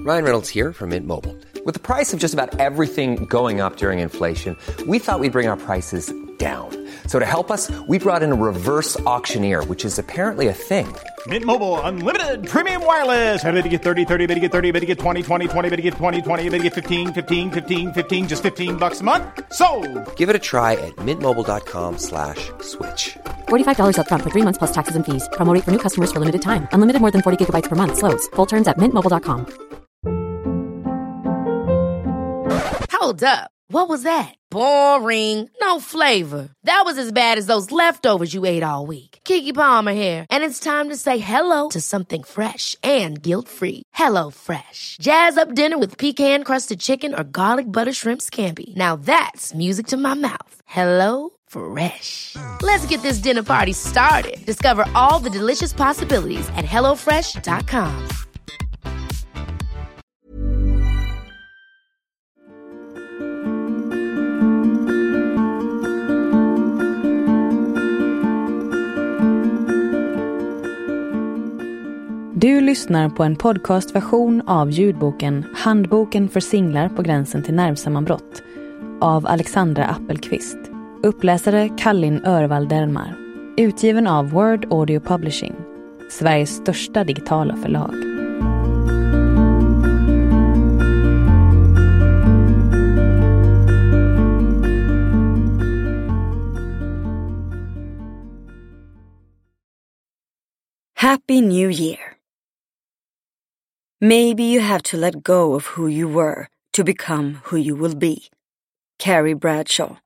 Ryan Reynolds here from Mint Mobile. With the price of just about everything going up during inflation, we thought we'd bring our prices down. So to help us, we brought in a reverse auctioneer, which is apparently a thing. Mint Mobile Unlimited Premium Wireless. How to get 30, 30, bit to get 30, bit to get 20, 20, 20, bit to get 20, 20, bit to get 15, 15, 15, 15, just $15 a month? Sold! Give it a try at mintmobile.com/switch. $45 up front for 3 months plus taxes and fees. Promo rate for new customers for limited time. Unlimited more than 40 gigabytes per month. Slows full terms at mintmobile.com. Hold up. What was that? Boring. No flavor. That was as bad as those leftovers you ate all week. Keke Palmer here. And it's time to say hello to something fresh and guilt-free. Hello Fresh. Jazz up dinner with pecan-crusted chicken or garlic butter shrimp scampi. Now that's music to my mouth. Hello Fresh. Let's get this dinner party started. Discover all the delicious possibilities at hellofresh.com. Du lyssnar på en podcastversion av ljudboken Handboken för singlar på gränsen till nervsammanbrott av Alexandra Appelqvist. Uppläsare Kallin Örvald Dermar. Utgiven av Word Audio Publishing, Sveriges största digitala förlag. Happy New Year. Maybe you have to let go of who you were to become who you will be. Carrie Bradshaw.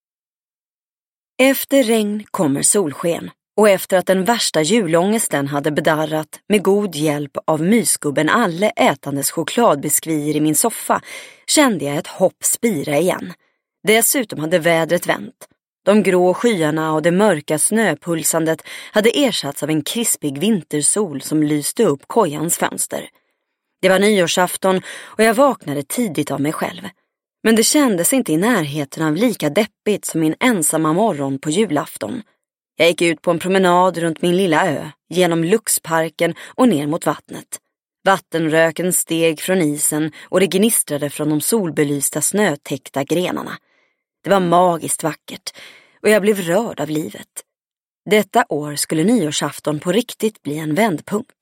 Efter regn kommer solsken, och efter att den värsta julångesten hade bedarrat med god hjälp av mysgubben Alle ätandes chokladbiskvier i min soffa kände jag ett hopp spira igen. Dessutom hade vädret vänt. De grå skyarna och det mörka snöpulsandet hade ersatts av en krispig vintersol som lyste upp kojans fönster. Det var nyårsafton och jag vaknade tidigt av mig själv. Men det kändes inte i närheten av lika deppigt som min ensamma morgon på julafton. Jag gick ut på en promenad runt min lilla ö, genom Luxparken och ner mot vattnet. Vattenröken steg från isen och det gnistrade från de solbelysta snötäckta grenarna. Det var magiskt vackert och jag blev rörd av livet. Detta år skulle nyårsafton på riktigt bli en vändpunkt.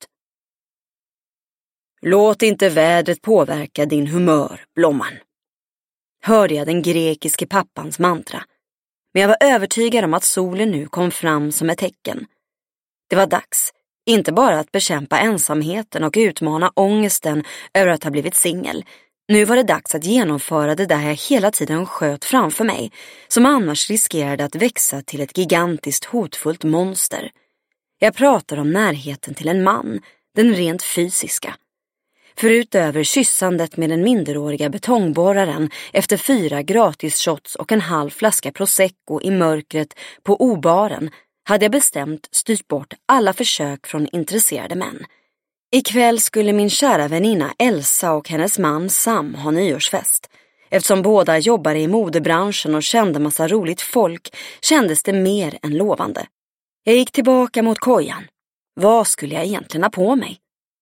Låt inte vädret påverka din humör, blomman. Hörde jag den grekiske pappans mantra. Men jag var övertygad om att solen nu kom fram som ett tecken. Det var dags, inte bara att bekämpa ensamheten och utmana ångesten över att ha blivit singel. Nu var det dags att genomföra det där jag hela tiden sköt framför mig, som annars riskerade att växa till ett gigantiskt hotfullt monster. Jag pratar om närheten till en man, den rent fysiska. Förutöver kyssandet med den minderåriga betongborraren efter 4 gratis shots och en halv flaska prosecco i mörkret på obaren hade jag bestämt styrt bort alla försök från intresserade män. Ikväll skulle min kära väninna Elsa och hennes man Sam ha nyårsfest. Eftersom båda jobbade i modebranschen och kände massa roligt folk kändes det mer än lovande. Jag gick tillbaka mot kojan. Vad skulle jag egentligen ha på mig?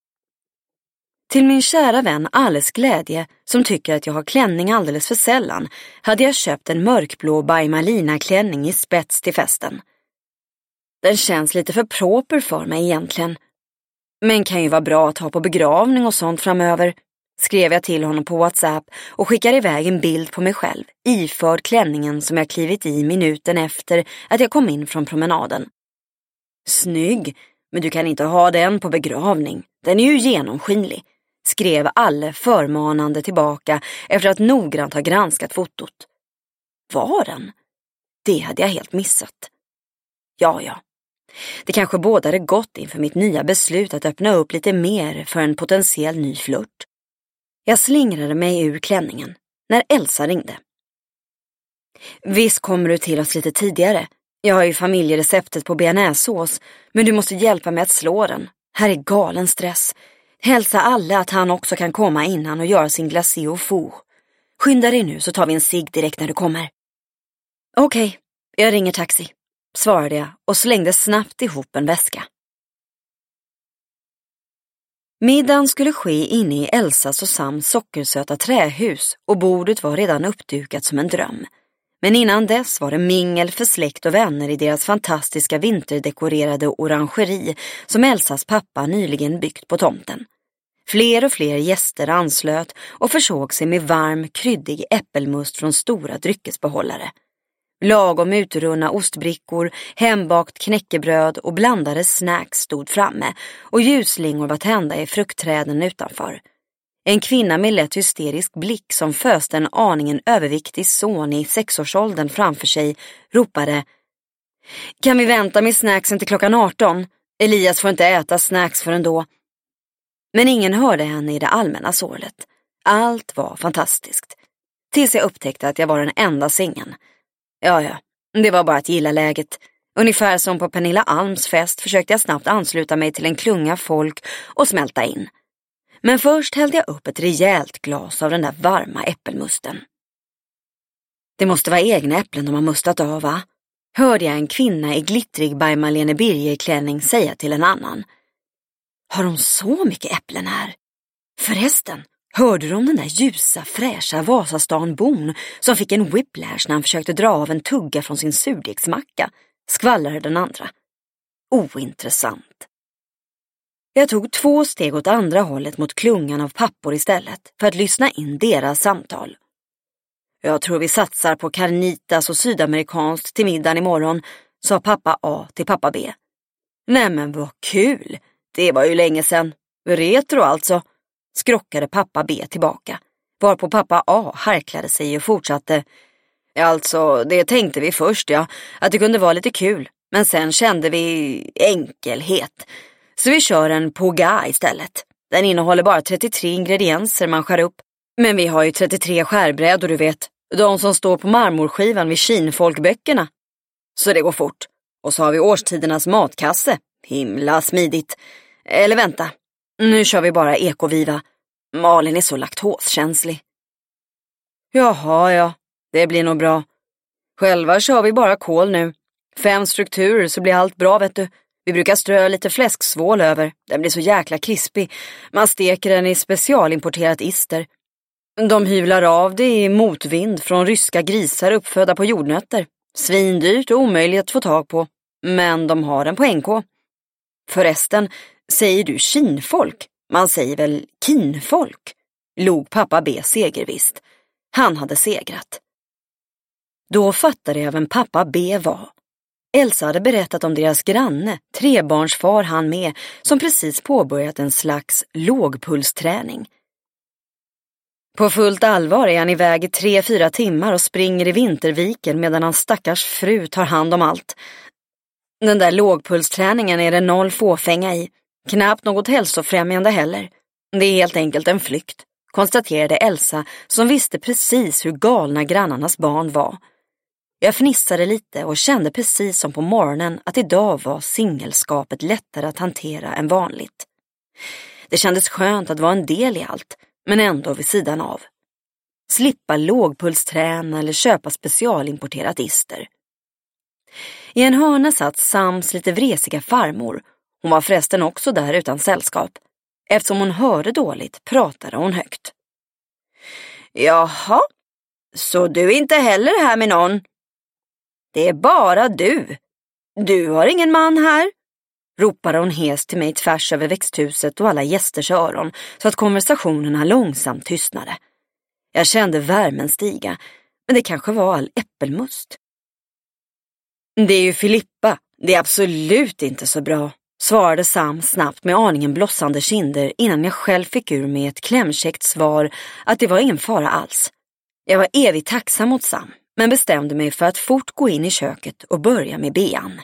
Till min kära vän Alles glädje, som tycker att jag har klänning alldeles för sällan, hade jag köpt en mörkblå By Malina klänning i spets till festen. Den känns lite för proper för mig egentligen. Men kan ju vara bra att ha på begravning och sånt framöver, skrev jag till honom på WhatsApp och skickade iväg en bild på mig själv, iförd klänningen som jag klivit i minuten efter att jag kom in från promenaden. Snygg, men du kan inte ha den på begravning. Den är ju genomskinlig, skrev Alle förmanande tillbaka efter att noggrant ha granskat fotot. Var den? Det hade jag helt missat. Ja. Det kanske bådade gott inför mitt nya beslut att öppna upp lite mer för en potentiell ny flört. Jag slingrade mig ur klänningen när Elsa ringde. Visst kommer du till oss lite tidigare. Jag har ju familjereceptet på bearnaisesås, men du måste hjälpa mig att slå den. Här är galen stress. Hälsa alla att han också kan komma innan och göra sin glacé au four. Skynda dig nu så tar vi en cigg direkt när du kommer. Okej, jag ringer taxi, svarade jag och slängde snabbt ihop en väska. Middagen skulle ske inne i Elsas och Sams sockersöta trähus och bordet var redan uppdukat som en dröm. Men innan dess var det mingel för släkt och vänner i deras fantastiska vinterdekorerade orangeri som Elsas pappa nyligen byggt på tomten. Fler och fler gäster anslöt och försåg sig med varm, kryddig äppelmust från stora dryckesbehållare. Lagom utrunna ostbrickor, hembakt knäckebröd och blandade snacks stod framme och ljusslingor var tända i fruktträden utanför. En kvinna med lätt hysterisk blick som föste en aningen överviktig son i 6-årsåldern framför sig ropade: "Kan vi vänta med snacksen till klockan 18? Elias får inte äta snacks förrän då." Men ingen hörde henne i det allmänna sorlet. Allt var fantastiskt. Tills jag upptäckte att jag var den enda singeln. Ja, det var bara att gilla läget. Ungefär som på Pernilla Alms fest försökte jag snabbt ansluta mig till en klunga folk och smälta in. Men först hällde jag upp ett rejält glas av den där varma äppelmusten. "Det måste vara egna äpplen de har mustat av, va?" hörde jag en kvinna i glittrig By Marlene Birger-klänning säga till en annan. "Har de så mycket äpplen här? Förresten, hörde du om den där ljusa, fräscha Vasastan-bon som fick en whiplash när han försökte dra av en tugga från sin surdegsmacka?" skvallrade den andra. Ointressant. Jag tog 2 steg åt andra hållet mot klungan av pappor istället för att lyssna in deras samtal. "Jag tror vi satsar på carnitas och sydamerikanskt till middagen imorgon", sa pappa A till pappa B. "Nämen vad kul, det var ju länge sedan. Retro alltså", skrockade pappa B tillbaka, varpå pappa A harklade sig och fortsatte: "Alltså, det tänkte vi först, ja, att det kunde vara lite kul, men sen kände vi enkelhet. Så vi kör en poga istället. Den innehåller bara 33 ingredienser man skär upp. Men vi har ju 33 skärbrädor, du vet. De som står på marmorskivan vid kinfolkböckerna. Så det går fort. Och så har vi årstidernas matkasse. Himla smidigt. Eller vänta, nu kör vi bara ekoviva. Malin är så laktoskänslig." "Jaha, ja, det blir nog bra. Själva kör vi bara kål nu. 5 strukturer så blir allt bra, vet du. Vi brukar strö lite fläsksvål över. Den blir så jäkla krispig. Man steker den i specialimporterat ister. De hyvlar av det i motvind från ryska grisar uppfödda på jordnötter. Svindyrt och omöjligt att få tag på. Men de har den på NK. Förresten, säger du kinfolk? Man säger väl kinfolk?" log pappa B segervisst. Han hade segrat. Då fattade jag vem pappa B var. Elsa hade berättat om deras granne, 3-barnsfar han med, som precis påbörjat en slags lågpulsträning. På fullt allvar är han iväg i 3-4 timmar och springer i vinterviken medan hans stackars fru tar hand om allt. Den där lågpulsträningen är det 0 fåfänga i. Knappt något hälsofrämjande heller. Det är helt enkelt en flykt, konstaterade Elsa som visste precis hur galna grannarnas barn var. Jag fnissade lite och kände precis som på morgonen att idag var singelskapet lättare att hantera än vanligt. Det kändes skönt att vara en del i allt, men ändå vid sidan av. Slippa lågpulsträna eller köpa specialimporterat ister. I en hörna satt Sams lite vresiga farmor. Hon var förresten också där utan sällskap. Eftersom hon hörde dåligt pratade hon högt. "Jaha, så du är inte heller här med någon? Det är bara du. Du har ingen man här?" ropade hon hes till mig tvärs över växthuset och alla gästers öron så att konversationerna långsamt tystnade. Jag kände värmen stiga, men det kanske var all äppelmust. "Det är ju Filippa, det är absolut inte så bra", svarade Sam snabbt med aningen blossande kinder innan jag själv fick ur mig ett klämkäckt svar att det var ingen fara alls. Jag var evigt tacksam mot Sam, men bestämde mig för att fort gå in i köket och börja med bean.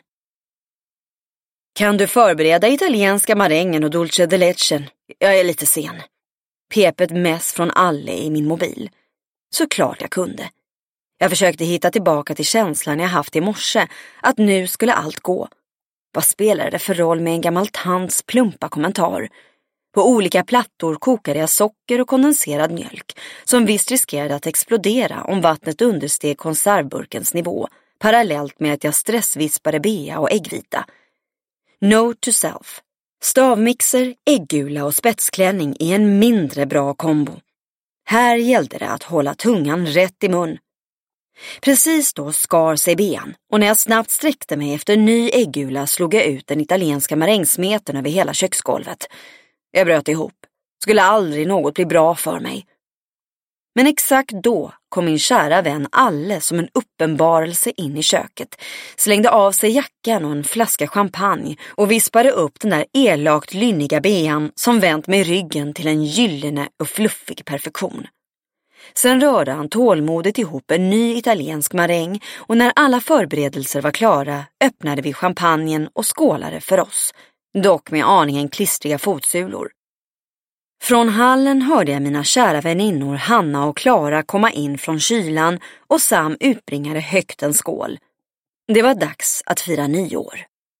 "Kan du förbereda italienska marängen och dulce de leche? Jag är lite sen." Pep ett mess från Alle i min mobil. Såklart jag kunde. Jag försökte hitta tillbaka till känslan jag haft i morse, att nu skulle allt gå. Vad spelade det för roll med en gammal tants plumpa kommentar? På olika plattor kokade jag socker och kondenserad mjölk, som visst riskerade att explodera om vattnet understeg konservburkens nivå, parallellt med att jag stressvispade bea och äggvita. Note to self. Stavmixer, äggula och spetsklänning är en mindre bra kombo. Här gällde det att hålla tungan rätt i mun. Precis då skar sig ben och när jag snabbt sträckte mig efter ny äggula slog jag ut den italienska marängsmeten över hela köksgolvet. Jag bröt ihop. Skulle aldrig något bli bra för mig. Men exakt då kom min kära vän Alle som en uppenbarelse in i köket, slängde av sig jackan och en flaska champagne och vispade upp den där elakt lynniga bean som vänt mig ryggen till en gyllene och fluffig perfektion. Sen rörde han tålmodigt ihop en ny italiensk maräng och när alla förberedelser var klara öppnade vi champagnen och skålade för oss, dock med aningen klistriga fotsulor. Från hallen hörde jag mina kära väninnor Hanna och Klara komma in från kylan och Sam utbringade högt en skål. Det var dags att fira nyår.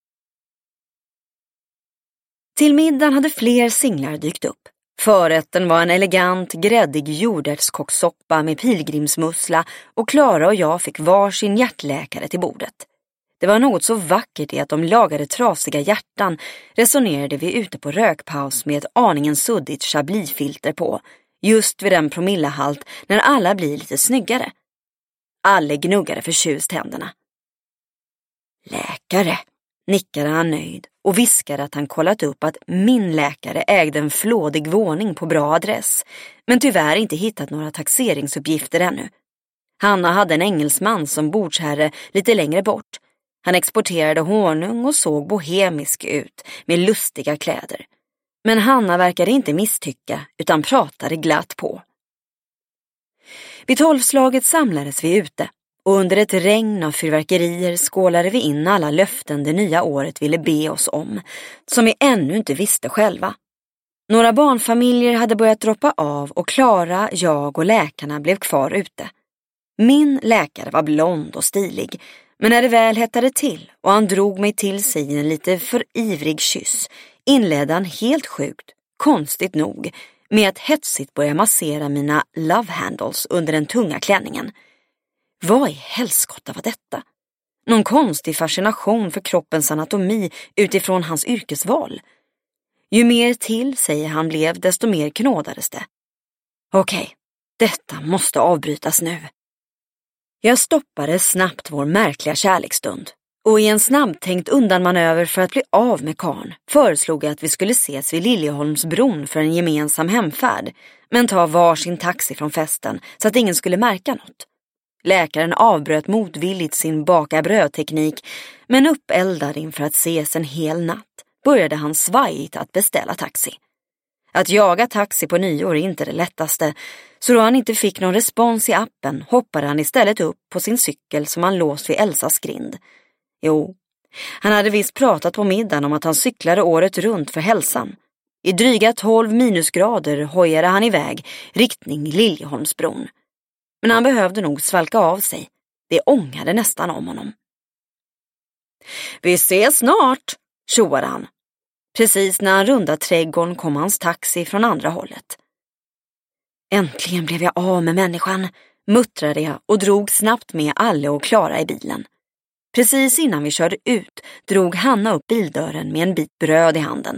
Till middagen hade fler singlar dykt upp. Förrätten var en elegant, gräddig jordärtskockssoppa med pilgrimsmussla och Klara och jag fick varsin hjärtläkare till bordet. Det var något så vackert i att de lagade trasiga hjärtan, resonerade vi ute på rökpaus med ett aningen suddigt chablisfilter på, just vid den promillehalt när alla blir lite snyggare. Alle gnuggade förtjust händerna. Läkare, nickade han nöjd och viskade att han kollat upp att min läkare ägde en flådig våning på bra adress, men tyvärr inte hittat några taxeringsuppgifter ännu. Hanna hade en engelsman som bordsherre lite längre bort. Han exporterade honung och såg bohemisk ut med lustiga kläder. Men Hanna verkade inte misstycka utan pratade glatt på. Vid 12-slaget samlades vi ute och under ett regn av fyrverkerier skålade vi in alla löften det nya året ville be oss om, som vi ännu inte visste själva. Några barnfamiljer hade börjat droppa av och Klara, jag och läkarna blev kvar ute. Min läkare var blond och stilig, men när det väl hettade till och han drog mig till sig i en lite för ivrig kyss inledde han helt sjukt, konstigt nog, med att hetsigt börja massera mina love handles under den tunga klänningen. Vad i helskotta var detta? Någon konstig fascination för kroppens anatomi utifrån hans yrkesval. Ju mer till sig han blev, desto mer knådades det. Okej, detta måste avbrytas nu. Jag stoppade snabbt vår märkliga kärleksstund och i en snabbtänkt undanmanöver för att bli av med karn föreslog jag att vi skulle ses vid Liljeholmsbron för en gemensam hemfärd, men ta varsin taxi från festen så att ingen skulle märka något. Läkaren avbröt motvilligt sin baka brödteknik, men uppeldad inför att ses en hel natt började han svajigt att beställa taxi. Att jaga taxi på nyår är inte det lättaste, så då han inte fick någon respons i appen hoppade han istället upp på sin cykel som han låst vid Elsas grind. Jo, han hade visst pratat på middagen om att han cyklade året runt för hälsan. I dryga 12 minusgrader hojade han iväg, riktning Liljeholmsbron. Men han behövde nog svalka av sig. Det ångade nästan om honom. Vi ses snart, tjoade han. Precis när han rundade trädgården kom hans taxi från andra hållet. Äntligen blev jag av med människan, muttrade jag och drog snabbt med Alle och Klara i bilen. Precis innan vi körde ut drog Hanna upp bildörren med en bit bröd i handen.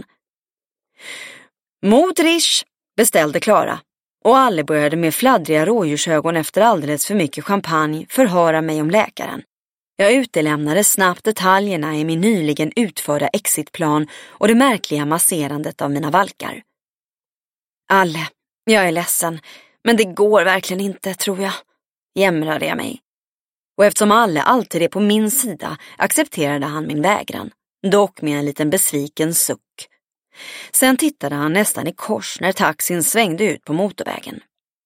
Motrisch, beställde Klara, och Alle började med fladdriga rådjursögon efter alldeles för mycket champagne förhöra mig om läkaren. Jag utelämnade snabbt detaljerna i min nyligen utförda exitplan och det märkliga masserandet av mina valkar. Alle, jag är ledsen, men det går verkligen inte, tror jag, jämrade jag mig. Och eftersom Alle alltid är på min sida accepterade han min vägran, dock med en liten besviken suck. Sen tittade han nästan i kors när taxin svängde ut på motorvägen.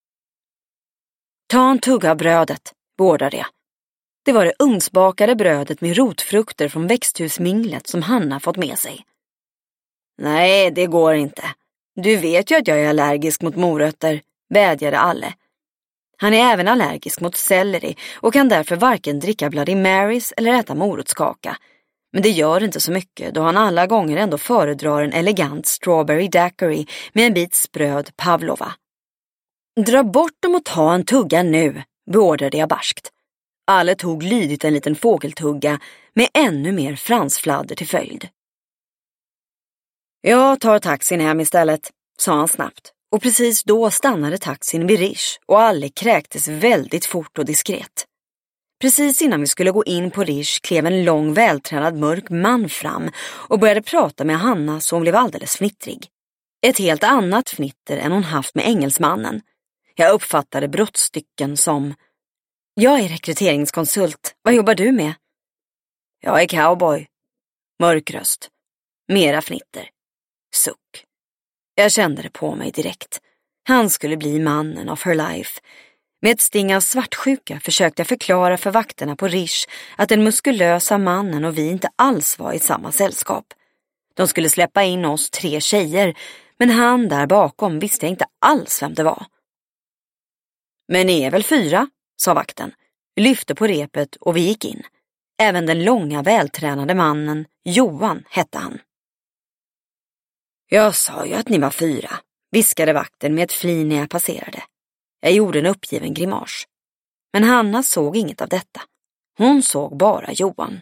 Ta en tugga av brödet, beordrade jag. Det var det ugnsbakade brödet med rotfrukter från växthusminglet som Hanna fått med sig. Nej, det går inte. Du vet ju att jag är allergisk mot morötter, vädjade Alle. Han är även allergisk mot selleri och kan därför varken dricka Bloody Marys eller äta morotskaka. Men det gör inte så mycket då han alla gånger ändå föredrar en elegant strawberry daiquiri med en bit spröd pavlova. Dra bort dem och ta en tugga nu, beordrade jag barskt. Alle tog lydigt en liten fågeltugga med ännu mer fransfladder till följd. Jag tar taxin hem istället, sa han snabbt. Och precis då stannade taxin vid Rish och Alec kräktes väldigt fort och diskret. Precis innan vi skulle gå in på Rish klev en lång vältränad mörk man fram och började prata med Hanna så hon blev alldeles fnittrig. Ett helt annat fnitter än hon haft med engelsmannen. Jag uppfattade brottstycken som: jag är rekryteringskonsult, vad jobbar du med? Jag är cowboy. Mörk röst. Mera fnitter. Suck. Jag kände det på mig direkt. Han skulle bli mannen of her life. Med ett sting av svartsjuka försökte jag förklara för vakterna på Rish att den muskulösa mannen och vi inte alls var i samma sällskap. De skulle släppa in oss 3 tjejer, men han där bakom visste jag inte alls vem det var. Men ni är väl 4, sa vakten. Vi lyfte på repet och vi gick in. Även den långa vältränade mannen, Johan hette han. Jag sa ju att ni var 4, viskade vakten med ett flin när jag passerade. Jag gjorde en uppgiven grimas. Men Hanna såg inget av detta. Hon såg bara Johan.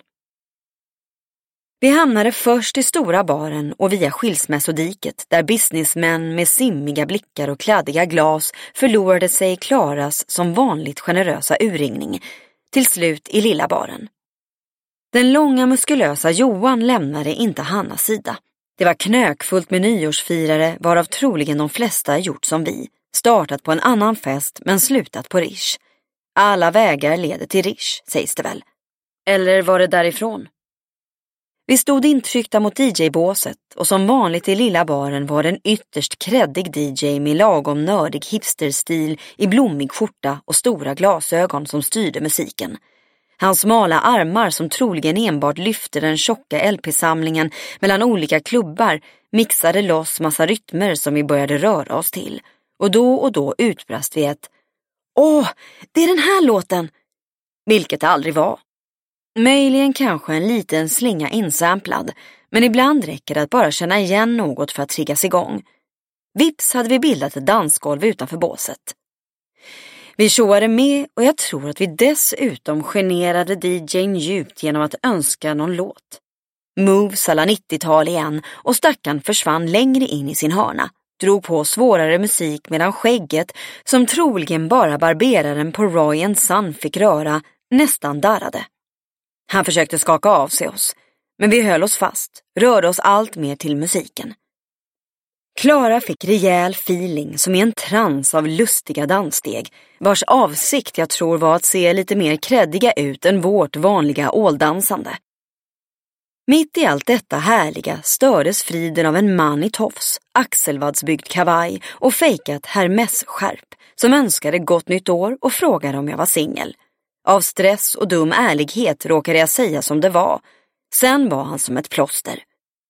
Vi hamnade först i stora baren och via skilsmässodiket där businessmän med simmiga blickar och kladdiga glas förlorade sig i Klaras som vanligt generösa urringning, till slut i lilla baren. Den långa muskulösa Johan lämnade inte Hannas sida. Det var knökfullt med nyårsfirare varav troligen de flesta gjort som vi, startat på en annan fest men slutat på Rish. Alla vägar leder till Rish, sägs det väl. Eller var det därifrån? Vi stod intryckta mot DJ-båset och som vanligt i lilla baren var det en ytterst kreddig DJ med lagom nördig hipsterstil i blommig skjorta och stora glasögon som styrde musiken. Hans smala armar som troligen enbart lyfte den tjocka LP-samlingen mellan olika klubbar mixade loss massa rytmer som vi började röra oss till. Och då utbrast vi ett: åh, det är den här låten! Vilket det aldrig var. Möjligen kanske en liten slinga insamplad, men ibland räcker det att bara känna igen något för att triggas igång. Vips hade vi bildat ett dansgolv utanför båset. Vi tjoade med och jag tror att vi dessutom generade DJ:n djupt genom att önska någon låt. Moves alla 90-tal igen och stackaren försvann längre in i sin hörna. Drog på svårare musik medan skägget, som troligen bara barberaren på Roy & Son fick röra, nästan darrade. Han försökte skaka av sig oss, men vi höll oss fast, rörde oss allt mer till musiken. Klara fick rejäl feeling som i en trans av lustiga danssteg, vars avsikt jag tror var att se lite mer kreddiga ut än vårt vanliga åldansande. Mitt i allt detta härliga stördes friden av en man i tofs, axelvaddsbyggd kavaj och fejkat Hermes-skärp som önskade gott nytt år och frågade om jag var singel. Av stress och dum ärlighet råkade jag säga som det var. Sen var han som ett plåster.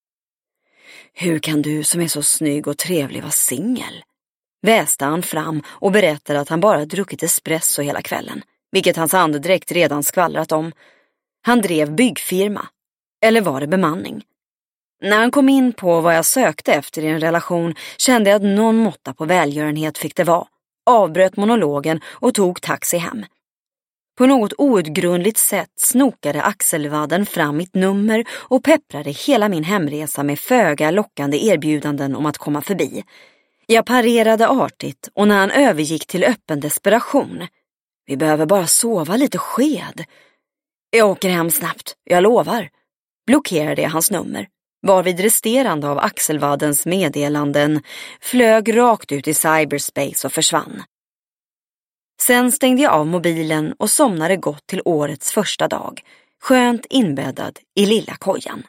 Hur kan du som är så snygg och trevlig vara singel? Väste han fram och berättade att han bara druckit espresso hela kvällen, vilket hans andedräkt redan skvallrat om. Han drev byggfirma. Eller var det bemanning? När han kom in på vad jag sökte efter i en relation kände jag att någon måtta på välgörenhet fick det vara. Avbröt monologen och tog taxi hem. På något outgrundligt sätt snokade axelvadden fram mitt nummer och pepprade hela min hemresa med föga lockande erbjudanden om att komma förbi. Jag parerade artigt och när han övergick till öppen desperation: vi behöver bara sova lite sked. Jag åker hem snabbt, jag lovar. Blockerade jag hans nummer, varvid resterande av axelvaddens meddelanden flög rakt ut i cyberspace och försvann. Sen stängde jag av mobilen och somnade gott till årets första dag, skönt inbäddad i lilla kojan.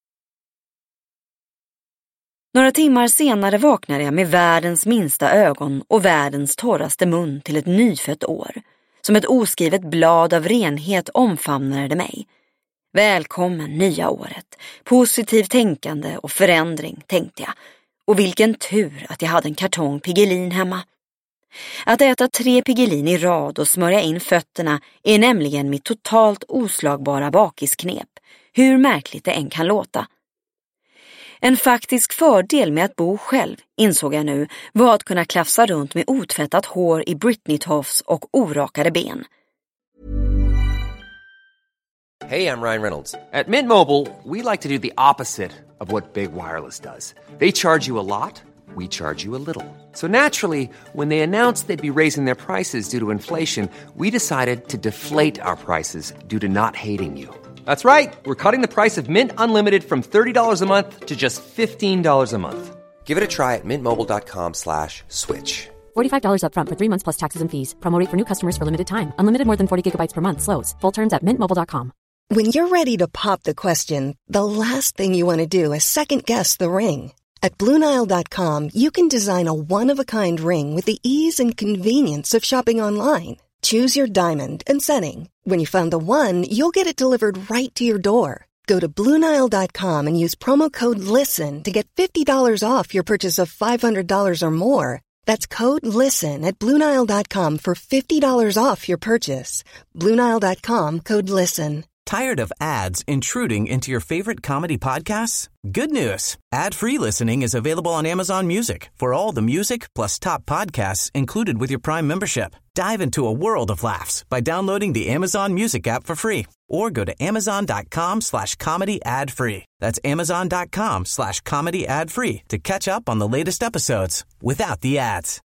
Några timmar senare vaknade jag med världens minsta ögon och världens torraste mun till ett nyfött år. Som ett oskrivet blad av renhet omfamnade det mig. Välkommen nya året, positivt tänkande och förändring, tänkte jag. Och vilken tur att jag hade en kartong Piggelin hemma. Att äta 3 Piggelin i rad och smörja in fötterna är nämligen mitt totalt oslagbara bakisknep, hur märkligt det än kan låta. En faktisk fördel med att bo själv, insåg jag nu, var att kunna klafsa runt med otvättat hår i Britney-tofs och orakade ben. Hey, I'm Ryan Reynolds. At Mint Mobile, we like to do the opposite of what Big Wireless does. They charge you a lot, we charge you a little. So naturally, when they announced they'd be raising their prices due to inflation, we decided to deflate our prices due to not hating you. That's right. We're cutting the price of Mint Unlimited from $30 a month to just $15 a month. Give it a try at mintmobile.com/switch. $45 up front for 3 months plus taxes and fees. Promo rate for new customers for limited time. Unlimited more than 40 gigabytes per month slows. Full terms at mintmobile.com. When you're ready to pop the question, the last thing you want to do is second-guess the ring. At BlueNile.com, you can design a one-of-a-kind ring with the ease and convenience of shopping online. Choose your diamond and setting. When you find the one, you'll get it delivered right to your door. Go to BlueNile.com and use promo code LISTEN to get $50 off your purchase of $500 or more. That's code LISTEN at BlueNile.com for $50 off your purchase. BlueNile.com, code LISTEN. Tired of ads intruding into your favorite comedy podcasts? Good news. Ad-free listening is available on Amazon Music for all the music plus top podcasts included with your Prime membership. Dive into a world of laughs by downloading the Amazon Music app for free or go to amazon.com/comedy ad-free. That's amazon.com/comedy ad-free to catch up on the latest episodes without the ads.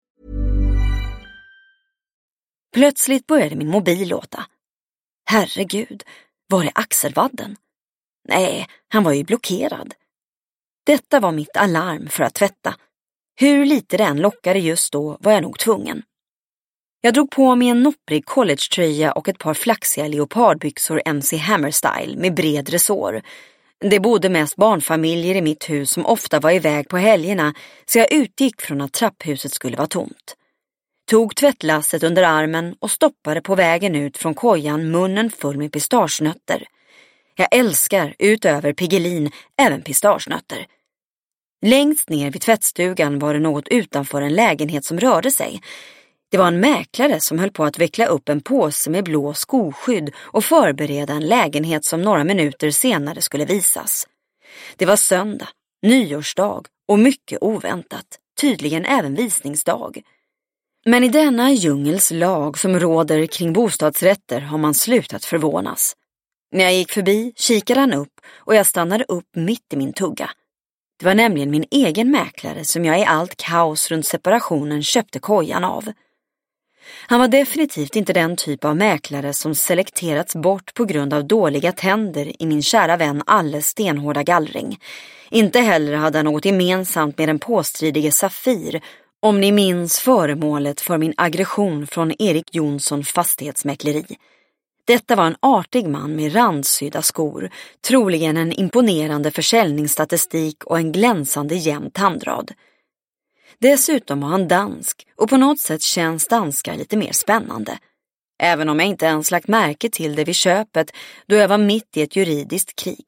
Plötsligt började min mobil låta. Herregud, var är Axelvadden? Nej, han var ju blockerad. Detta var mitt alarm för att tvätta. Hur lite det än lockade just då var jag nog tvungen. Jag drog på mig en nopprig collegetröja och ett par flaxiga leopardbyxor MC Hammer style med bred resår. Det bodde mest barnfamiljer i mitt hus som ofta var iväg på helgerna, så jag utgick från att trapphuset skulle vara tomt. Tog tvättlasset under armen och stoppade på vägen ut från kojan munnen full med pistagenötter. Jag älskar utöver Piggelin även pistagenötter. Längst ner vid tvättstugan var det något utanför en lägenhet som rörde sig. Det var en mäklare som höll på att veckla upp en påse med blå skoskydd och förbereda en lägenhet som några minuter senare skulle visas. Det var söndag, nyårsdag och mycket oväntat, tydligen även visningsdag. Men i denna djungels lag som råder kring bostadsrätter har man slutat förvånas. När jag gick förbi kikade han upp och jag stannade upp mitt i min tugga. Det var nämligen min egen mäklare som jag i allt kaos runt separationen köpte kojan av. Han var definitivt inte den typ av mäklare som selekterats bort på grund av dåliga tänder i min kära vän Alles stenhårda gallring. Inte heller hade han något gemensamt med den påstridige Safir, om ni minns föremålet för min aggression från Erik Jonsson fastighetsmäkleri. Detta var en artig man med randsydda skor, troligen en imponerande försäljningsstatistik och en glänsande jämn tandrad. Dessutom var han dansk och på något sätt känns danskar lite mer spännande. Även om jag inte ens lagt märke till det vid köpet då jag var mitt i ett juridiskt krig.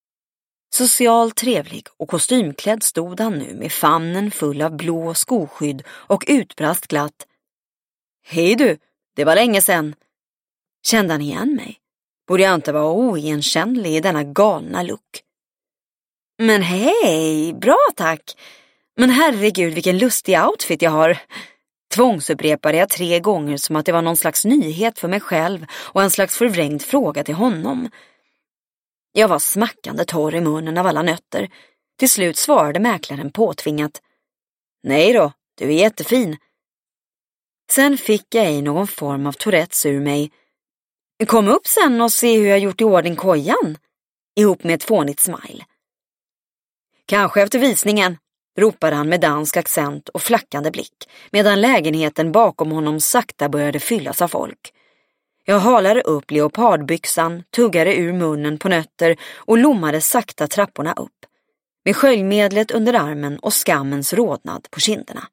Socialt trevlig och kostymklädd stod han nu med famnen full av blå skoskydd och utbrast glatt: "Hej du, det var länge sedan." Kände han igen mig? Borde jag inte vara oigenkännlig i denna galna look? "Men hej, bra tack. Men herregud vilken lustig outfit jag har." Tvångsupprepade jag 3 gånger som att det var någon slags nyhet för mig själv och en slags förvrängd fråga till honom. Jag var smackande torr i munnen av alla nötter. Till slut svarade mäklaren påtvingat: "Nej då, du är jättefin." Sen fick jag i någon form av Tourettes ur mig: "Kom upp sen och se hur jag gjort i ordning kojan." Ihop med ett fånigt smile. "Kanske efter visningen", ropade han med dansk accent och flackande blick, medan lägenheten bakom honom sakta började fyllas av folk. Jag halade upp leopardbyxan, tuggade ur munnen på nötter och lommade sakta trapporna upp, med sköljmedlet under armen och skammens rodnad på kinderna.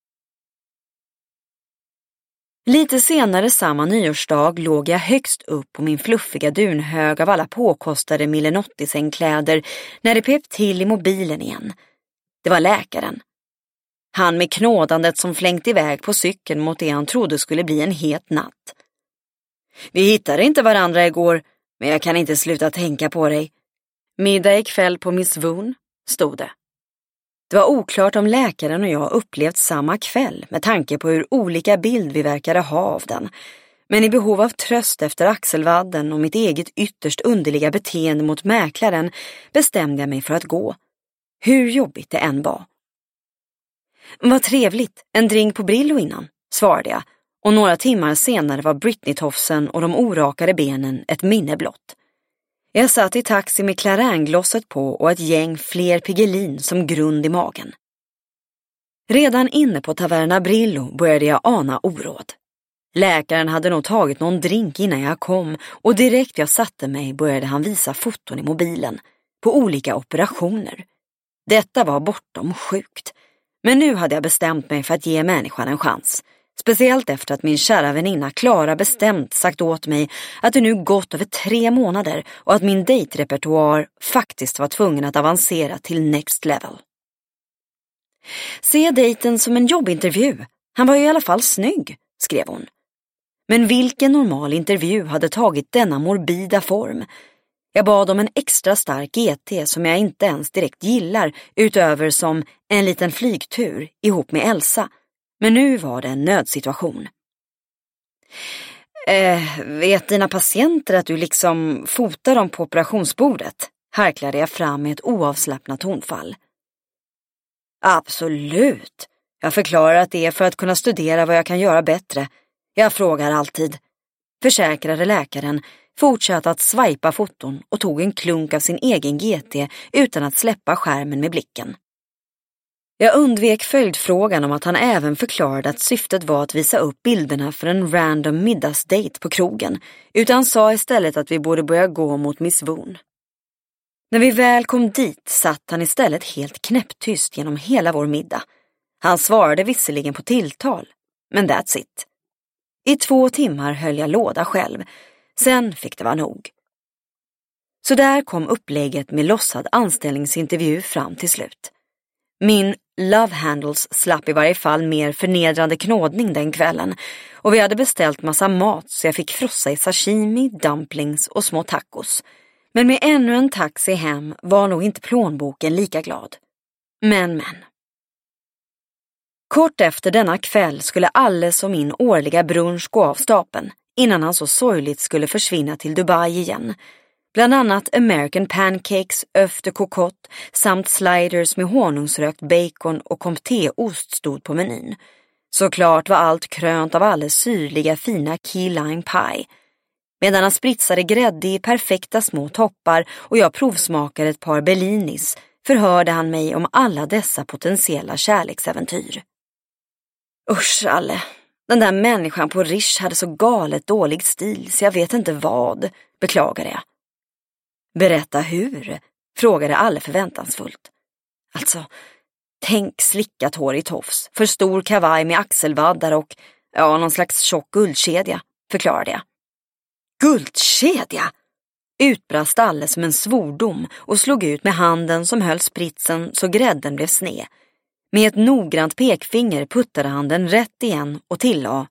Lite senare samma nyårsdag låg jag högst upp på min fluffiga dunhög av alla påkostade Millenottisängkläder när det pep till i mobilen igen. Det var läkaren. Han med knådandet som flängt iväg på cykeln mot det han trodde skulle bli en het natt. "Vi hittade inte varandra igår, men jag kan inte sluta tänka på dig. Middag ikväll på Miss Woon", stod det. Det var oklart om läkaren och jag upplevt samma kväll med tanke på hur olika bild vi verkade ha av den. Men i behov av tröst efter axelvadden och mitt eget ytterst underliga beteende mot mäklaren bestämde jag mig för att gå. Hur jobbigt det än var. Vad trevligt, en drink på Brillo innan, svarade jag. Och några timmar senare var Britney-tofsen och de orakade benen ett minne blott. Jag satt i taxi med Clarin-glosset på och ett gäng fler Piggelin som grund i magen. Redan inne på Taverna Brillo började jag ana oråd. Läkaren hade nog tagit någon drink innan jag kom och direkt jag satte mig började han visa foton i mobilen på olika operationer. Detta var bortom sjukt. Men nu hade jag bestämt mig för att ge människan en chans. Speciellt efter att min kära väninna Klara bestämt sagt åt mig att det nu gått över 3 månader och att min dejtrepertoar faktiskt var tvungen att avancera till next level. Se dejten som en jobbintervju. Han var ju i alla fall snygg, skrev hon. Men vilken normal intervju hade tagit denna morbida form? Jag bad om en extra stark GT som jag inte ens direkt gillar utöver som en liten flygtur ihop med Elsa. Men nu var det en nödsituation. Vet dina patienter att du liksom fotar dem på operationsbordet? Harklade jag fram med ett oavslappnat tonfall. Absolut. Jag förklarar att det är för att kunna studera vad jag kan göra bättre. Jag frågar alltid. Försäkrade läkaren, fortsatte att swipa foton och tog en klunk av sin egen GT utan att släppa skärmen med blicken. Jag undvek följdfrågan om att han även förklarade att syftet var att visa upp bilderna för en random middagsdate på krogen, utan sa istället att vi borde börja gå mot Miss Woon. När vi väl kom dit satt han istället helt knäpptyst genom hela vår middag. Han svarade visserligen på tilltal, men that's it. I 2 timmar höll jag låda själv, sen fick det vara nog. Så där kom upplägget med lossad anställningsintervju fram till slut. Min love handles slapp i varje fall mer förnedrande knådning den kvällen och vi hade beställt massa mat så jag fick frossa i sashimi, dumplings och små tacos. Men med ännu en taxi hem var nog inte plånboken lika glad. Men. Kort efter denna kväll skulle Alles och min årliga brunch gå av stapeln innan han så sorgligt skulle försvinna till Dubai igen. Bland annat American pancakes, œuf de cocotte samt sliders med honungsrökt bacon och comté-ost stod på menyn. Såklart var allt krönt av Alles syrliga fina key lime pie. Medan han spritsade grädde i perfekta små toppar och jag provsmakade ett par bellinis förhörde han mig om alla dessa potentiella kärleksäventyr. Usch Alle, den där människan på Rish hade så galet dålig stil så jag vet inte vad, beklagade jag. Berätta hur, frågade Alle förväntansfullt. Alltså, tänk slickat hår i tofs, för stor kavaj med axelvaddar och någon slags tjock guldkedja, förklarade jag. Guldkedja! Utbrast Alle som en svordom och slog ut med handen som höll spritsen så grädden blev sned. Med ett noggrant pekfinger puttade han den rätt igen och tillade.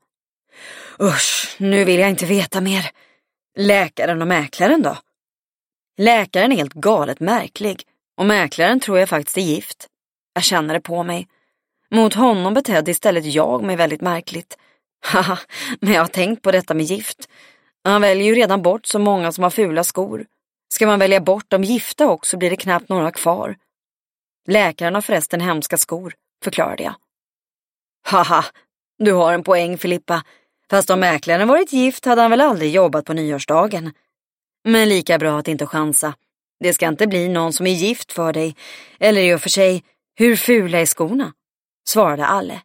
Usch, nu vill jag inte veta mer. Läkaren och mäklaren då? Läkaren är helt galet märklig och mäklaren tror jag faktiskt är gift. Jag känner det på mig. Mot honom betedde istället jag mig väldigt märkligt. Haha, men jag har tänkt på detta med gift. Han väljer ju redan bort så många som har fula skor. Ska man välja bort de gifta också blir det knappt några kvar. Läkaren har förresten hemska skor, förklarade jag. Haha, du har en poäng Filippa. Fast om mäklaren varit gift hade han väl aldrig jobbat på nyårsdagen. Men lika bra att inte chansa. Det ska inte bli någon som är gift för dig. Eller i och för sig, hur fula är skorna? Svarade Alle.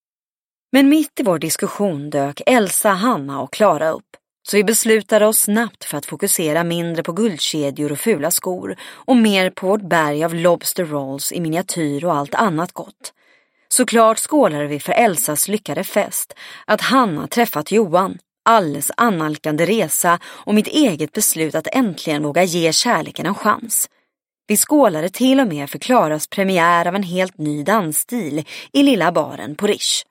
Men mitt i vår diskussion dök Elsa, Hanna och Klara upp. Så vi beslutade oss snabbt för att fokusera mindre på guldkedjor och fula skor och mer på vårt berg av lobster rolls i miniatyr och allt annat gott. Såklart skålade vi för Elsas lyckade fest, att Hanna träffat Johan, Alles annalkande resa och mitt eget beslut att äntligen våga ge kärleken en chans. Vi skålade till och med för Klaras premiär av en helt ny dansstil i lilla baren på Rish.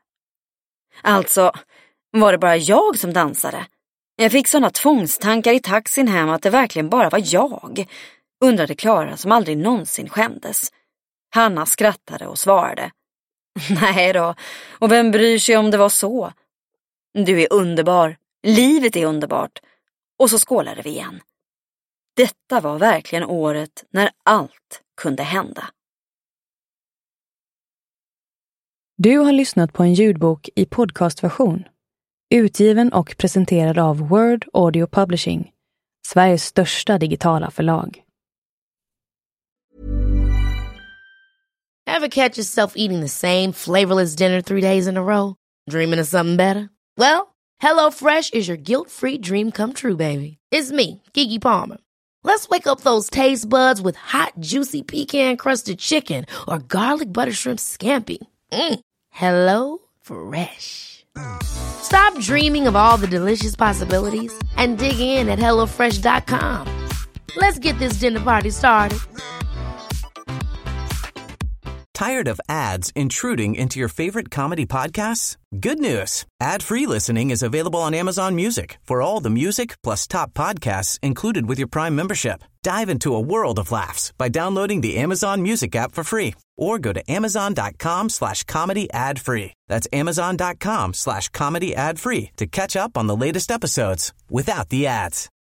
Alltså, var det bara jag som dansade? Jag fick sådana tvångstankar i taxin hem att det verkligen bara var jag, undrade Klara som aldrig någonsin skämdes. Hanna skrattade och svarade. Nej då, och vem bryr sig om det var så? Du är underbar, Livet är underbart. Och så skålade vi igen. Detta var verkligen året när allt kunde hända. Du har lyssnat på en ljudbok i podcastversion. Utgiven och presenterad av Word Audio Publishing, Sveriges största digitala förlag. Ever catch yourself eating the same flavorless dinner 3 days in a row? Dreaming of something better? Well, HelloFresh is your guilt-free dream come true, baby. It's me, Keke Palmer. Let's wake up those taste buds with hot, juicy pecan-crusted chicken or garlic butter shrimp scampi. Hello Fresh. Stop dreaming of all the delicious possibilities and dig in at HelloFresh.com. Let's get this dinner party started. Tired of ads intruding into your favorite comedy podcasts? Good news. Ad-free listening is available on Amazon Music for all the music plus top podcasts included with your Prime membership. Dive into a world of laughs by downloading the Amazon Music app for free or go to amazon.com/comedy ad-free. That's amazon.com/comedy ad-free to catch up on the latest episodes without the ads.